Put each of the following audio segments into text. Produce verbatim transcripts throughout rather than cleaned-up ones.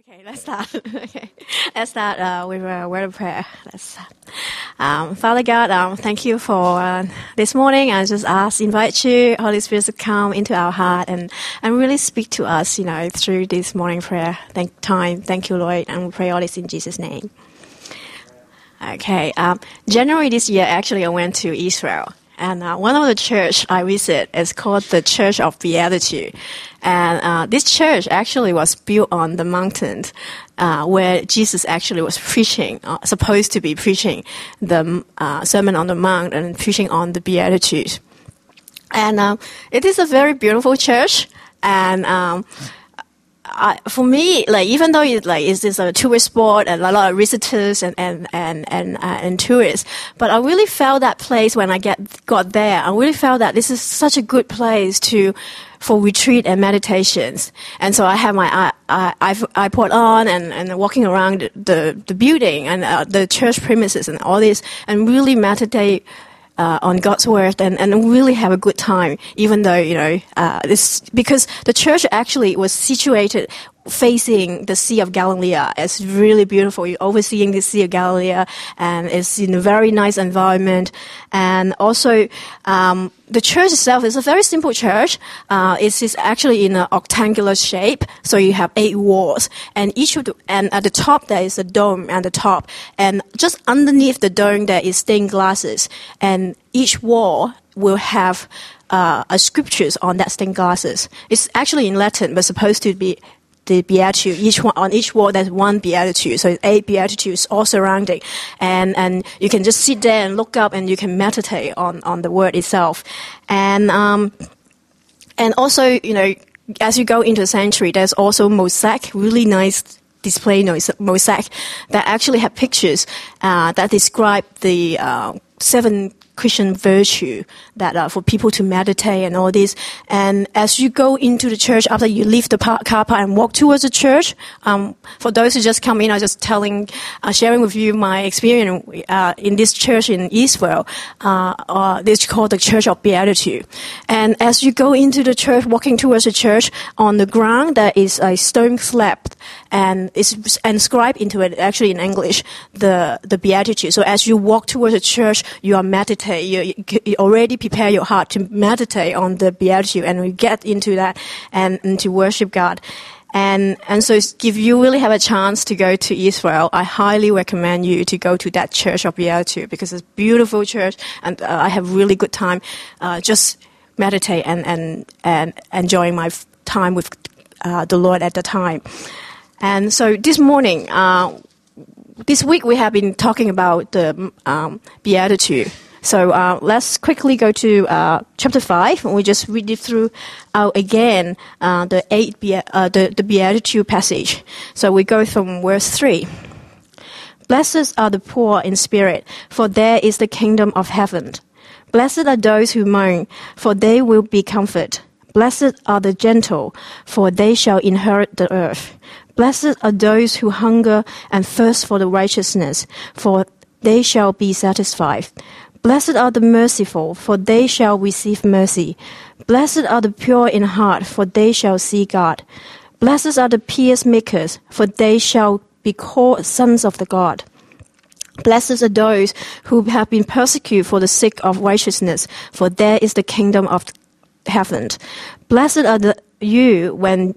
Okay, let's start. okay, let's start uh, with a word of prayer. Let's, um, Father God, um, thank you for uh, this morning. I just ask, invite you, Holy Spirit, to come into our heart and, and really speak to us, you know, through this morning prayer. Thank time. Thank you, Lord, and we pray all this in Jesus' name. Okay, um, January this year, actually, I went to Israel. And uh, one of the church I visit is called the Church of Beatitude. And uh, this church actually was built on the mountain uh, where Jesus actually was preaching, uh, supposed to be preaching the uh, Sermon on the Mount and preaching on the Beatitudes. And uh, it is a very beautiful church. And um, I, for me, like even though it like is this a tourist spot and a lot of visitors and and and and, uh, and tourists, but I really felt that place when I get got there. I really felt that this is such a good place to for retreat and meditations. And so I have my I I iPod on and and walking around the the building and uh, the church premises and all this, and really meditate Uh, on God's word and, and really have a good time, even though, you know, uh, this, because the church actually was situated facing the Sea of Galilee. It's really beautiful. You're overseeing the Sea of Galilee, and it's in a very nice environment. And also, um, the church itself is a very simple church. Uh, it's, it's actually in an octangular shape. So you have eight walls, and each of the, and at the top there is a dome at the top. And just underneath the dome there is stained glasses. And each wall will have, uh, a scriptures on that stained glasses. It's actually in Latin, but supposed to be the beatitude. Each one on each wall there's one beatitude, so eight beatitudes all surrounding, and and you can just sit there and look up and you can meditate on on the word itself, and um and also, you know, as you go into the sanctuary, there's also mosaic, really nice display mosaic that actually have pictures uh, that describe the uh, seven Christian virtue that uh, for people to meditate and all this. And as you go into the church, after you leave the car park and walk towards the church, um, for those who just come in, I'm just telling, uh, sharing with you my experience uh, in this church in Israel. Uh, uh, this is called the Church of Beatitude. And as you go into the church, walking towards the church, on the ground there is a stone slab, and it's inscribed into it, actually in English, the the Beatitude. So as you walk towards the church, you are meditating. You, you already prepare your heart to meditate on the Beatitude, and we get into that and, and to worship God. And and so if you really have a chance to go to Israel, I highly recommend you to go to that Church of Beatitude, because it's a beautiful church, and uh, I have really good time uh, just meditate and, and, and enjoying my time with uh, the Lord at the time. And so this morning, uh, this week we have been talking about the um, Beatitude. So uh, let's quickly go to uh, chapter five, and we just read it through uh, again, uh, the eight be- uh, the, the Beatitude passage. So we go from verse three. Blessed are the poor in spirit, for there is the kingdom of heaven. Blessed are those who mourn, for they will be comforted. Blessed are the gentle, for they shall inherit the earth. Blessed are those who hunger and thirst for the righteousness, for they shall be satisfied. Blessed are the merciful, for they shall receive mercy. Blessed are the pure in heart, for they shall see God. Blessed are the peacemakers, for they shall be called sons of the God. Blessed are those who have been persecuted for the sake of righteousness, for there is the kingdom of heaven. Blessed are the, you when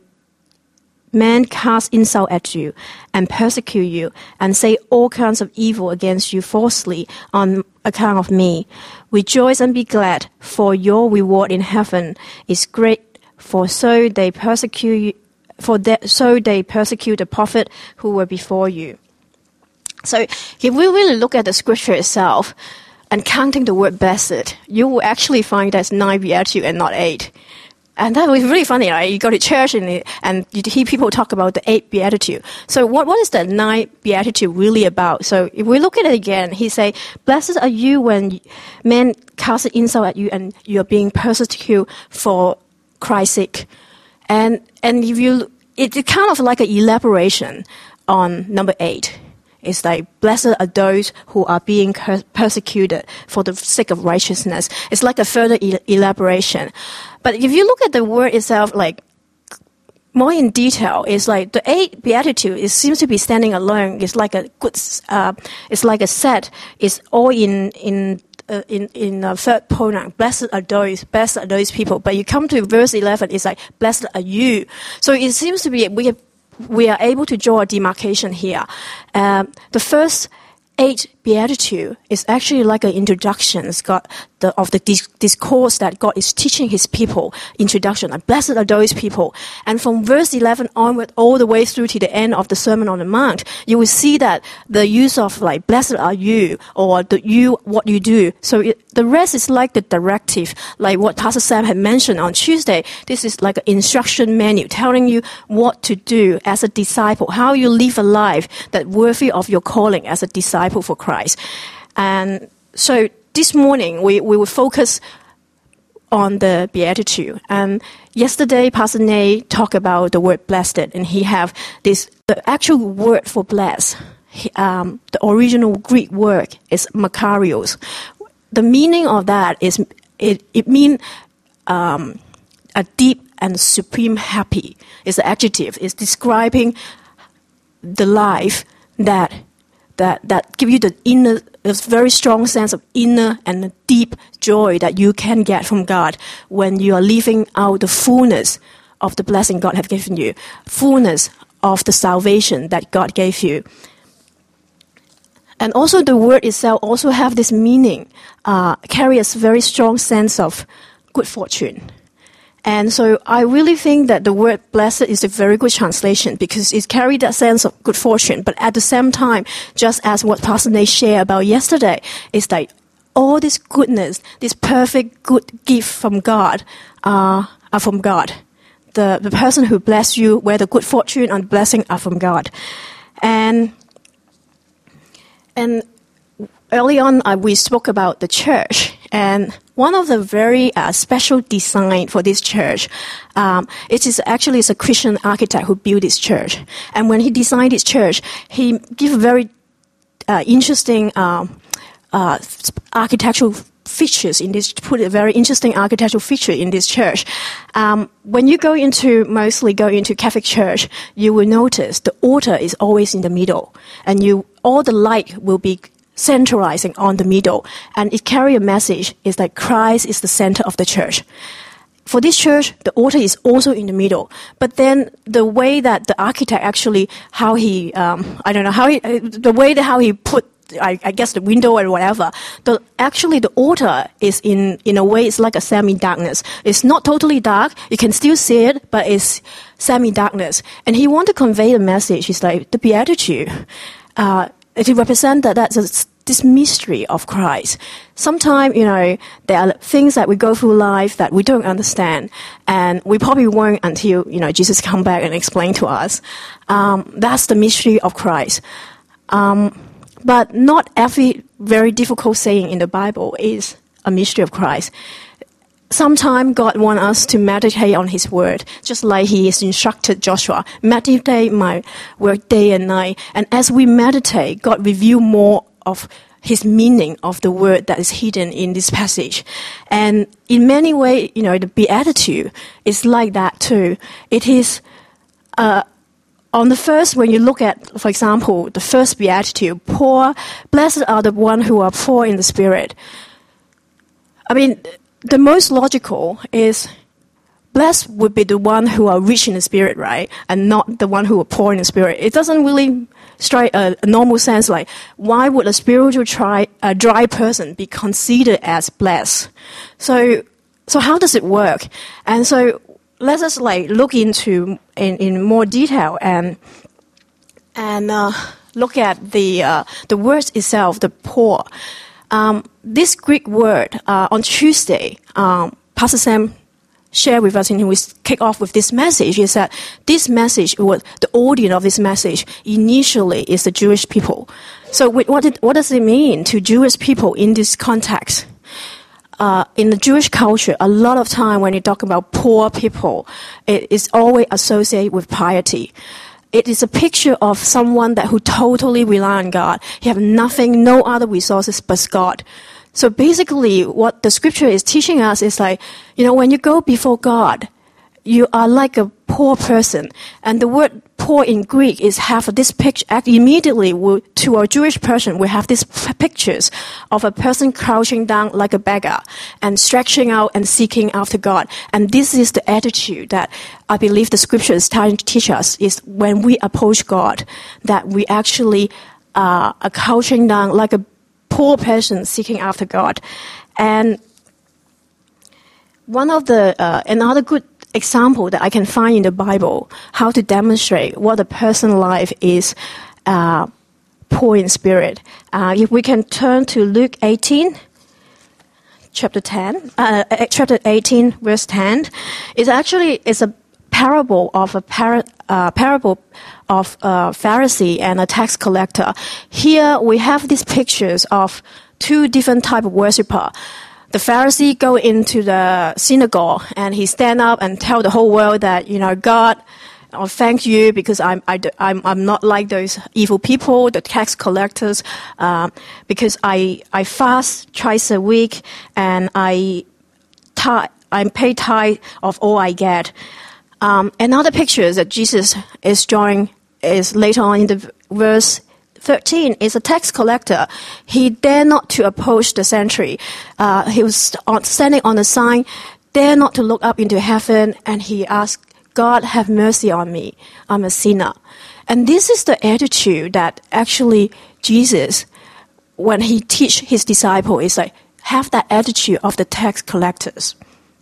men cast insult at you and persecute you and say all kinds of evil against you falsely on account of me. Rejoice and be glad, for your reward in heaven is great, for so they persecute you, for that, so they persecute the prophet who were before you. So if we really look at the scripture itself and counting the word blessed, you will actually find there's nine beatitudes and not eight. And that was really funny, right? You go to church and and you hear people talk about the eight beatitude. So what what is the nine beatitude really about? So if we look at it again, he say, "Blessed are you when men cast an insult at you and you are being persecuted for Christ's sake." And and if you, it's kind of like an elaboration on number eight. It's like, blessed are those who are being persecuted for the sake of righteousness. It's like a further e- elaboration. But if you look at the word itself, like, more in detail, is like the eight beatitude. It seems to be standing alone. It's like a good. Uh, it's like a set. It's all in in. Uh, in in a third pronoun, blessed are those, blessed are those people. But you come to verse eleven, it's like, blessed are you. So it seems to be we have, we are able to draw a demarcation here. Um, the first eight beatitude is actually like an introduction. It's got the, of the dis- discourse that God is teaching His people. Introduction, like, blessed are those people. And from verse eleven onward, all the way through to the end of the Sermon on the Mount, you will see that the use of like, blessed are you, or the you, what you do. So it, the rest is like the directive, like what Pastor Sam had mentioned on Tuesday. This is like an instruction manual telling you what to do as a disciple, how you live a life that worthy of your calling as a disciple for Christ. And so this morning we, we will focus on the Beatitude. And yesterday Pastor Nay talked about the word blessed, and he have this, the actual word for blessed, he, um, the original Greek word is makarios. The meaning of that is, it, it means um, a deep and supreme happy. It's an adjective. It's describing the life that that that give you the inner, a very strong sense of inner and a deep joy that you can get from God when you are living out the fullness of the blessing God has given you, fullness of the salvation that God gave you. And also the word itself also have this meaning, uh, carry a very strong sense of good fortune. And so I really think that the word blessed is a very good translation because it carries that sense of good fortune. But at the same time, just as what Pastor Nate shared about yesterday, it's like all this goodness, this perfect good gift from God uh, are from God. The, the person who bless you, where the good fortune and blessing are from God. And, and early on, uh, we spoke about the church. And one of the very uh, special design for this church, um, it is actually it's a Christian architect who built this church. And when he designed this church, he gave very uh, interesting um, uh, architectural features in this. Put a very interesting architectural feature in this church. Um, when you go into mostly go into Catholic church, you will notice the altar is always in the middle, and you all the light will be centralizing on the middle, and it carries a message. It's like Christ is the center of the church. For this church, the altar is also in the middle. But then the way that the architect actually, how he, um, I don't know, how he, the way that how he put, I, I guess the window or whatever, the, actually the altar is in, in a way, it's like a semi-darkness. It's not totally dark. You can still see it, but it's semi-darkness. And he wanted to convey the message. It's like the Beatitude. Uh, to represent that that's a, this mystery of Christ. Sometimes, you know, there are things that we go through life that we don't understand, and we probably won't until, you know, Jesus come back and explain to us. Um, that's the mystery of Christ. Um, but not every very difficult saying in the Bible is a mystery of Christ. Sometimes God wants us to meditate on His Word, just like He has instructed Joshua. Meditate my word day and night. And as we meditate, God reveals more of His meaning of the word that is hidden in this passage. And in many ways, you know, the Beatitude is like that too. It is, uh, on the first, when you look at, for example, the first Beatitude, poor, blessed are the one who are poor in the spirit. I mean, the most logical is blessed would be the one who are rich in the spirit, right? And not the one who are poor in the spirit. It doesn't really strike a, a normal sense like, why would a spiritual dry, a dry person be considered as blessed? So, so how does it work? And so let us like look into in, in more detail and and uh, look at the uh, the word itself, the poor. Um, this Greek word, uh, on Tuesday, um, Pastor Sam shared with us, and we kick off with this message, is that this message, what the audience of this message initially is the Jewish people. So what, did, what does it mean to Jewish people in this context? Uh, in the Jewish culture, a lot of time when you talk about poor people, it is always associated with piety. It is a picture of someone that who totally rely on God. He have nothing, no other resources but God. So basically, what the scripture is teaching us is like, you know, when you go before God, you are like a poor person. And the word poor in Greek is have this picture. Immediately, we, to a Jewish person, we have these p- pictures of a person crouching down like a beggar and stretching out and seeking after God. And this is the attitude that I believe the scripture is trying to teach us, is when we approach God, that we actually uh, are crouching down like a poor person seeking after God. And one of the, uh, another good example that I can find in the Bible, how to demonstrate what a person's life is uh, poor in spirit. Uh, if we can turn to Luke eighteen, chapter ten, uh, chapter eighteen, verse ten, it's actually it's a parable of a par- uh, parable of a Pharisee and a tax collector. Here we have these pictures of two different type of worshiper. The Pharisee go into the synagogue and he stand up and tell the whole world that, you know, God, oh, thank you because I'm I, I'm I'm not like those evil people, the tax collectors, um, because I I fast twice a week and I tithe, I pay tithe of all I get. Um, another picture that Jesus is drawing is later on in the verse thirteen is a tax collector. He dare not to approach the sanctuary. Uh, he was on, standing on the sign, dare not to look up into heaven, and he asked, God, have mercy on me. I'm a sinner. And this is the attitude that actually Jesus, when he teach his disciple, is like, have that attitude of the tax collectors.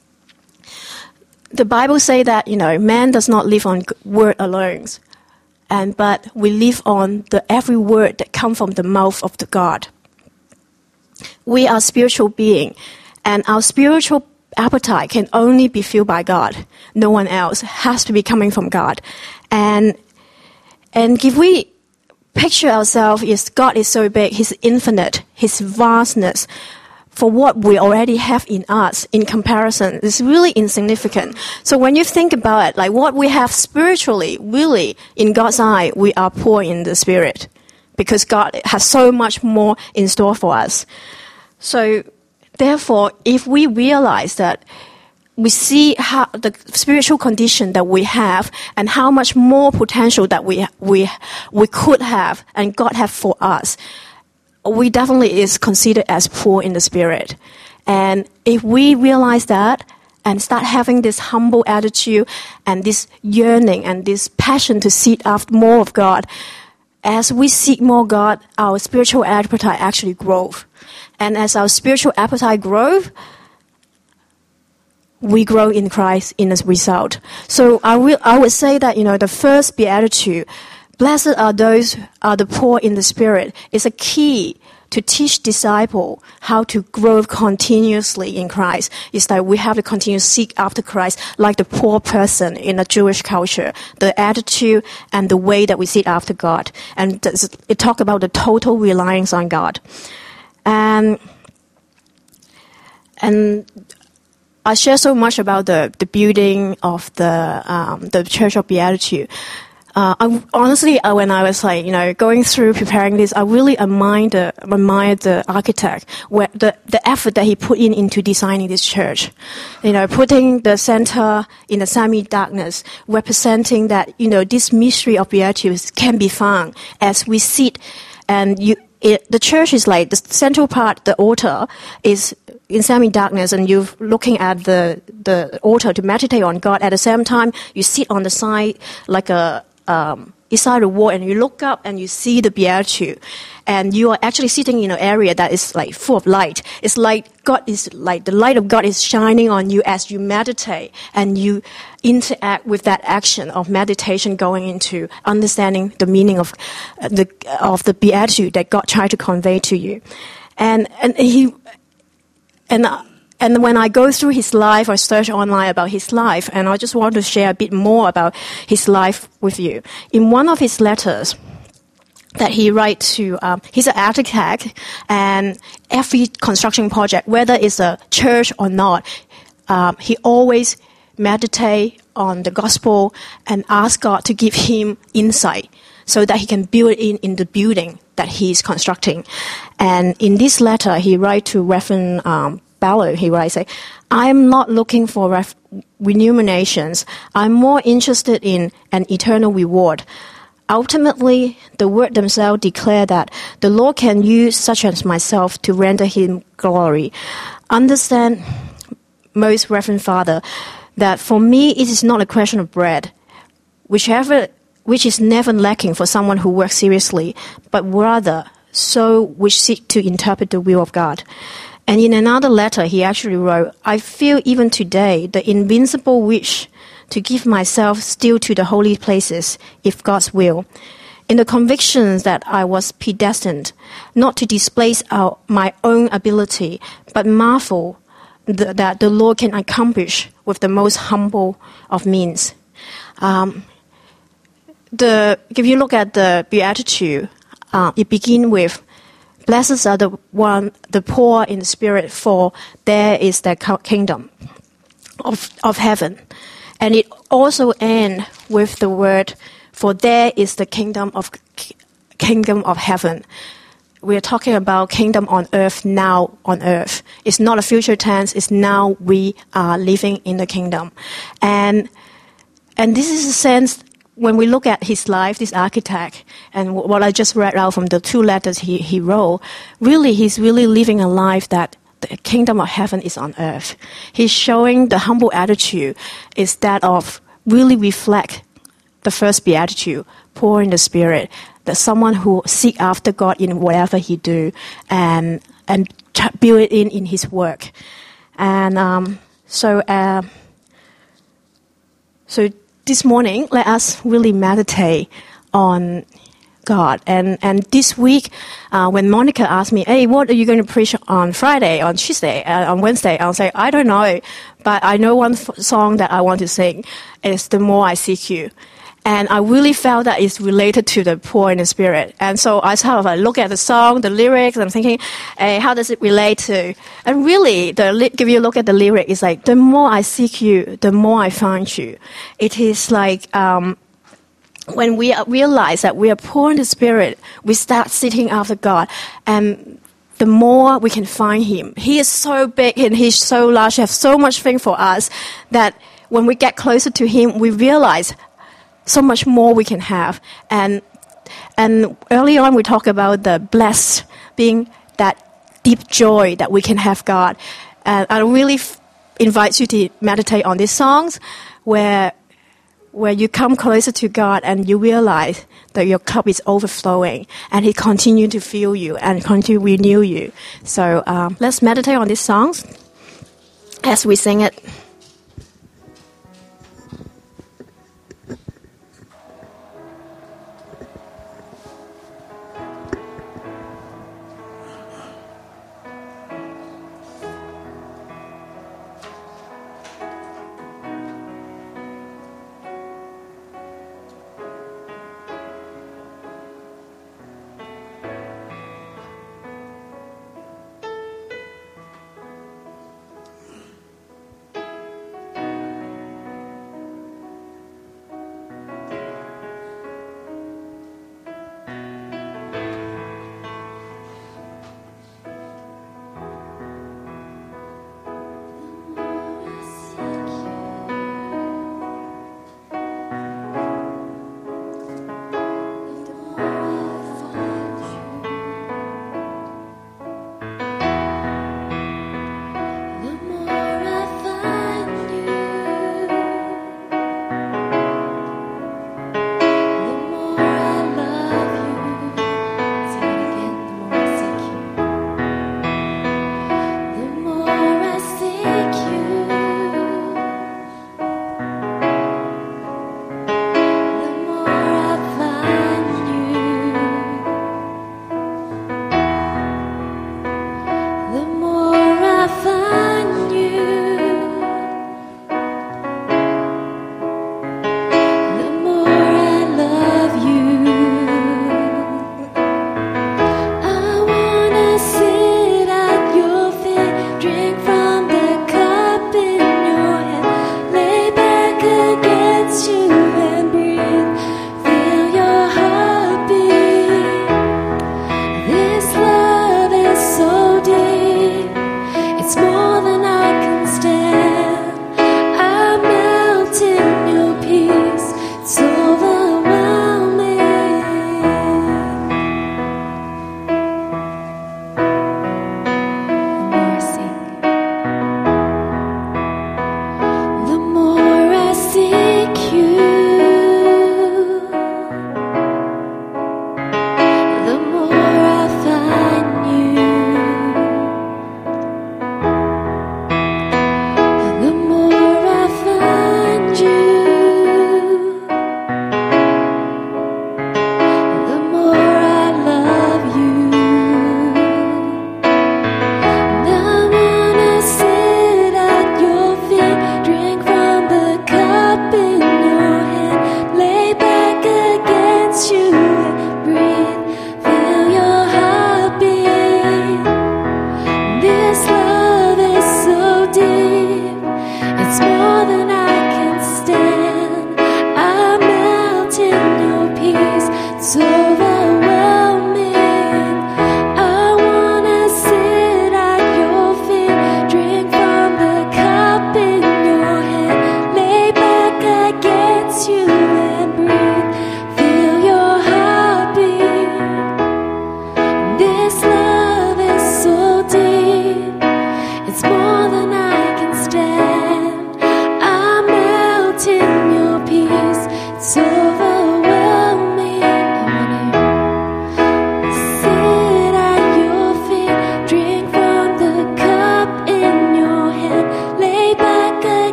The Bible say that, you know, man does not live on word alone. And but we live on the every word that comes from the mouth of the God. We are spiritual being, and our spiritual appetite can only be filled by God. No one else has to be coming from God. And and if we picture ourselves as God is so big, He's infinite, His vastness, for what we already have in us in comparison is really insignificant. So when you think about it, like what we have spiritually, really, in God's eye, we are poor in the spirit because God has so much more in store for us. So therefore, if we realize that we see how the spiritual condition that we have and how much more potential that we we we could have and God have for us, we definitely is considered as poor in the spirit. And if we realize that and start having this humble attitude and this yearning and this passion to seek after more of God, as we seek more God, our spiritual appetite actually grows. And as our spiritual appetite grows, we grow in Christ in the result. So I will, I would say that, you know, the first beatitude, blessed are those are the poor in the spirit, is a key to teach disciples how to grow continuously in Christ. It's that we have to continue to seek after Christ like the poor person in the Jewish culture, the attitude and the way that we seek after God. And it talks about the total reliance on God. And, and I share so much about the, the building of the, um, the Church of Beatitude. Uh, I, honestly, uh, when I was like, you know, going through preparing this, I really admired the, admired the architect, where the, the effort that he put in into designing this church. You know, putting the center in the semi-darkness, representing that, you know, this mystery of beatitude can be found as we sit and you, it, the church is like the central part, the altar is in semi-darkness, and you're looking at the, the altar to meditate on God. At the same time, you sit on the side like a, Um, inside the wall, and you look up and you see the beatitude, and you are actually sitting in an area that is like full of light. It's like God is like the light of God is shining on you as you meditate and you interact with that action of meditation, going into understanding the meaning of uh, the of the beatitude that God tried to convey to you, and and he and. Uh, And when I go through his life, I search online about his life, and I just want to share a bit more about his life with you. In one of his letters that he writes to, um, he's an architect, and every construction project, whether it's a church or not, um, he always meditate on the gospel and ask God to give him insight so that he can build in in the building that he is constructing. And in this letter, he writes to Reverend um, Barlow, he writes, say, I am not looking for ref- remunerations. I'm more interested in an eternal reward. Ultimately, the word themselves declare that the Lord can use such as myself to render him glory. Understand, most Reverend Father, that for me it is not a question of bread, whichever which is never lacking for someone who works seriously, but rather so which seek to interpret the will of God. And in another letter, he actually wrote, I feel even today the invincible wish to give myself still to the holy places, if God's will, in the convictions that I was predestined, not to displace our, my own ability, but marvel the, that the Lord can accomplish with the most humble of means. Um, The, if you look at the Beatitude, uh, it begins with, blessed are the one, the poor in spirit, for there is the kingdom of, of heaven. And it also ends with the word, for there is the kingdom of kingdom of heaven. We're talking about kingdom on earth now on earth. It's not a future tense. It's now we are living in the kingdom, and and this is a sense. When we look at his life, this architect, and what I just read out from the two letters he, he wrote, really, he's really living a life that the kingdom of heaven is on earth. He's showing the humble attitude is that of really reflect the first beatitude, poor in the spirit, that someone who seek after God in whatever he do, and and build it in in his work. And um, so, uh, so. This morning, let us really meditate on God. And and this week, uh, when Monica asked me, hey, what are you going to preach on Friday, on Tuesday, uh, on Wednesday? I'll say, I don't know, but I know one f- song that I want to sing. It's The More I Seek You. And I really felt that it's related to the poor in the spirit. And so I sort of like look at the song, the lyrics, and I'm thinking, hey, how does it relate to? And really, the if you look at the lyric, it's like, the more I seek you, the more I find you. It is like um, when we realize that we are poor in the spirit, we start seeking after God. And the more we can find him. He is so big and he's so large, he has so much thing for us that when we get closer to him, we realize so much more we can have. And and early on we talked about the blessed being that deep joy that we can have God. And I really f- invite you to meditate on these songs where where you come closer to God and you realize that your cup is overflowing and he continues to fill you and continue to renew you. So um, let's meditate on these songs as we sing it.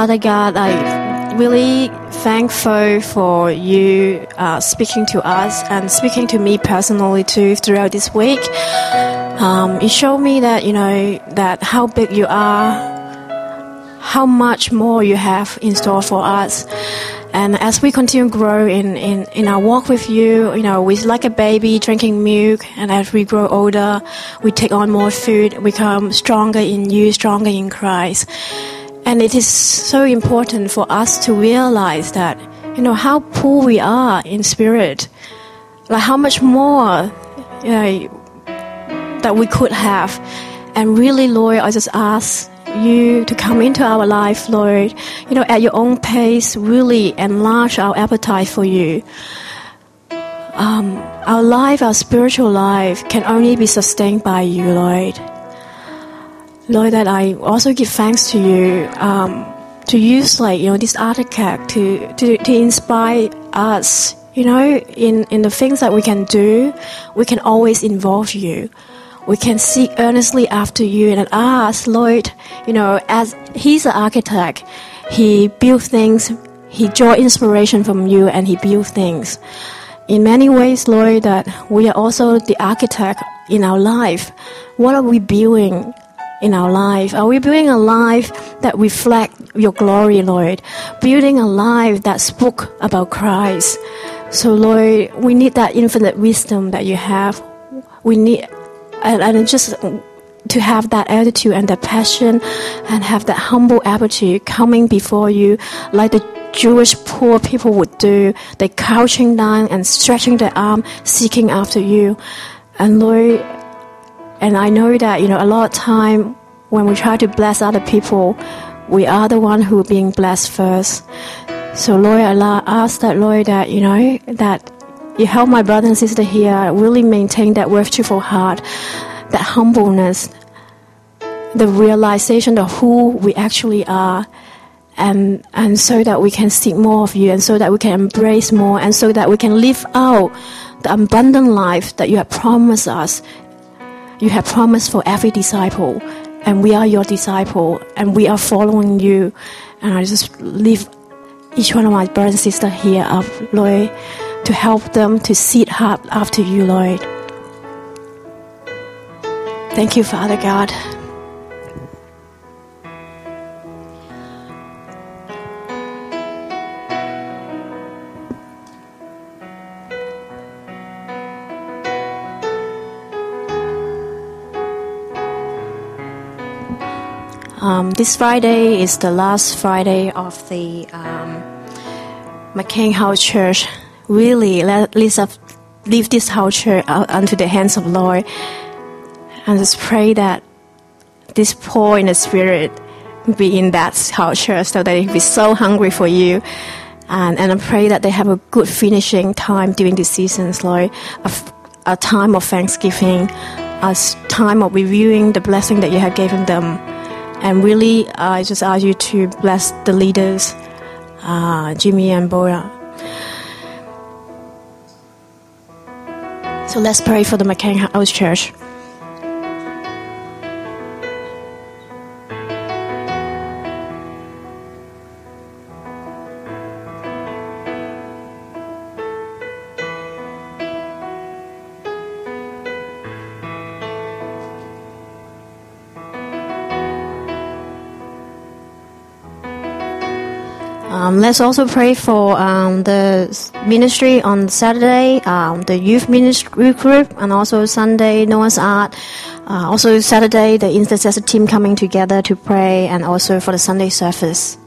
Father God, I really thankful for you uh, speaking to us and speaking to me personally too throughout this week. Um, you showed me that, you know, that how big you are, how much more you have in store for us. And as we continue to grow in, in, in our walk with you, you know, we're like a baby drinking milk, and as we grow older, we take on more food, we become stronger in you, stronger in Christ. And it is so important for us to realize that, you know, how poor we are in spirit, like how much more, you know, that we could have. And really, Lord, I just ask you to come into our life, Lord, you know, at your own pace, really enlarge our appetite for you. Um, our life, our spiritual life can only be sustained by you, Lord. Lord, that I also give thanks to you um, to use, like, you know, this artifact to, to, to inspire us, you know, in, in the things that we can do. We can always involve you. We can seek earnestly after you and ask, Lord, you know, as He's an architect, He built things, He draw inspiration from you, and He built things. In many ways, Lord, that we are also the architect in our life. What are we building in our life? Are we building a life that reflects your glory, Lord? Building a life that spoke about Christ. So, Lord, we need that infinite wisdom that you have. We need And, and just to have that attitude and that passion and have that humble attitude coming before you like the Jewish poor people would do. They crouching down and stretching their arm, seeking after you. And Lord, and I know that, you know, a lot of time when we try to bless other people, we are the one who are being blessed first. So Lord, I ask that, Lord, that, you know, that you help my brother and sister here really maintain that worshipful heart, that humbleness, the realization of who we actually are, and and so that we can seek more of you, and so that we can embrace more, and so that we can live out the abundant life that you have promised us. You have promised for every disciple, and we are your disciple, and we are following you. And I just lift each one of my brothers and sisters here up, Lord, to help them to seek hard after you, Lord. Thank you, Father God. Um, this Friday is the last Friday of the um, McCain House Church. Really, let, let's leave this house church out unto the hands of the Lord, and just pray that this poor in the spirit be in that house church, so that they be so hungry for you, and and I pray that they have a good finishing time during this season, Lord, a, a time of thanksgiving, a time of reviewing the blessing that you have given them, and really, I just ask you to bless the leaders, uh, Jimmy and Bora. So let's pray for the McCain House Church. Um, let's also pray for um, the ministry on Saturday, um, the youth ministry group, and also Sunday, Noah's Ark. Uh, also Saturday, the intercessor team coming together to pray, and also for the Sunday service.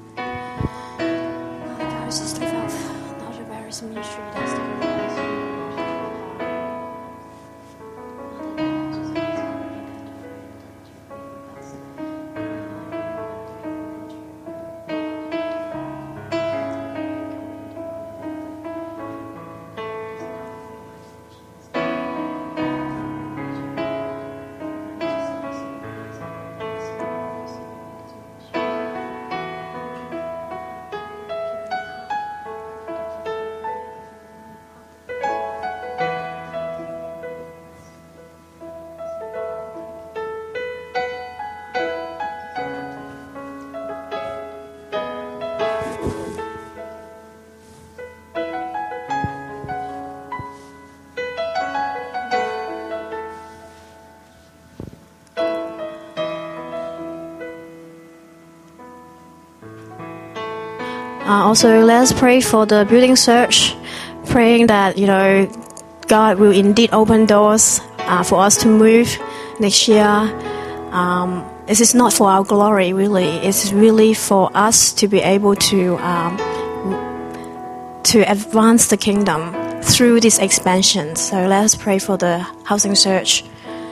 Uh, also, let's pray for the building search, praying that, you know, God will indeed open doors uh, for us to move next year. Um, this is not for our glory, really. It's really for us to be able to um, to advance the kingdom through this expansion. So let's pray for the housing search.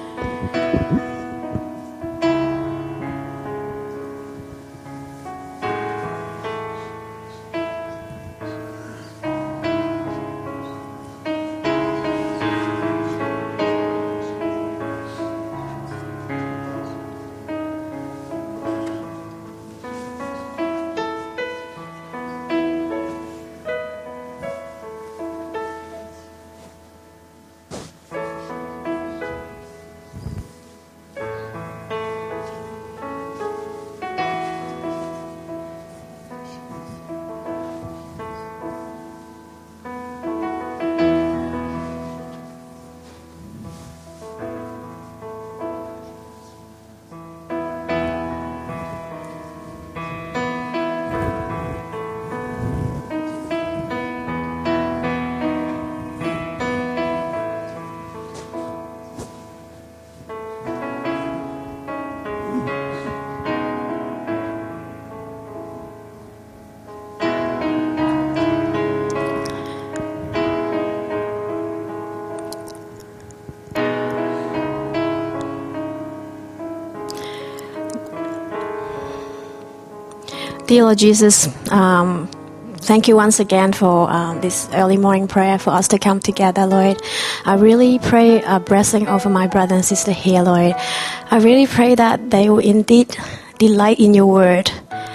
Dear Lord Jesus, um, thank you once again for um, this early morning prayer for us to come together, Lord. I really pray a blessing over my brother and sister here, Lord. I really pray that they will indeed delight in your word.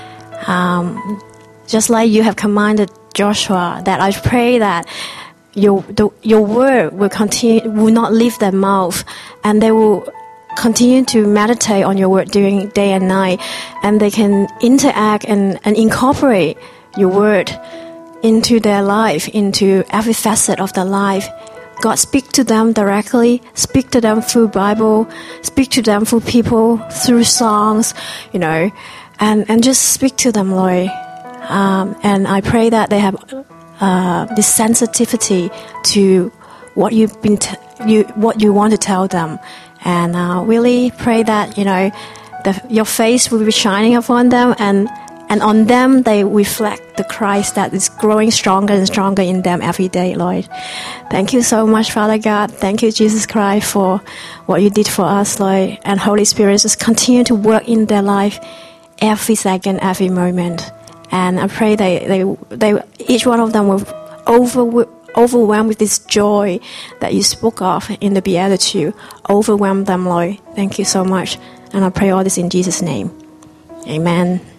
Um, just like you have commanded Joshua, that I pray that your the, your word will continue, will not leave their mouth, and they will continue to meditate on your word during day and night, and they can interact and, and incorporate your word into their life, into every facet of their life. God, speak to them directly, speak to them through Bible, speak to them through people, through songs, you know, and, and just speak to them, Lord. Um, and I pray that they have uh, this sensitivity to what you've been, t- you what you want to tell them. And uh, really pray that, you know, the, your face will be shining upon them, and, and on them they reflect the Christ that is growing stronger and stronger in them every day, Lord. Thank you so much, Father God. Thank you, Jesus Christ, for what you did for us, Lord. And Holy Spirit, just continue to work in their life every second, every moment. And I pray that they, they, each one of them will over. overwhelmed with this joy that you spoke of in the Beatitude. Overwhelm them, Lord. Thank you so much. And I pray all this in Jesus' name. Amen.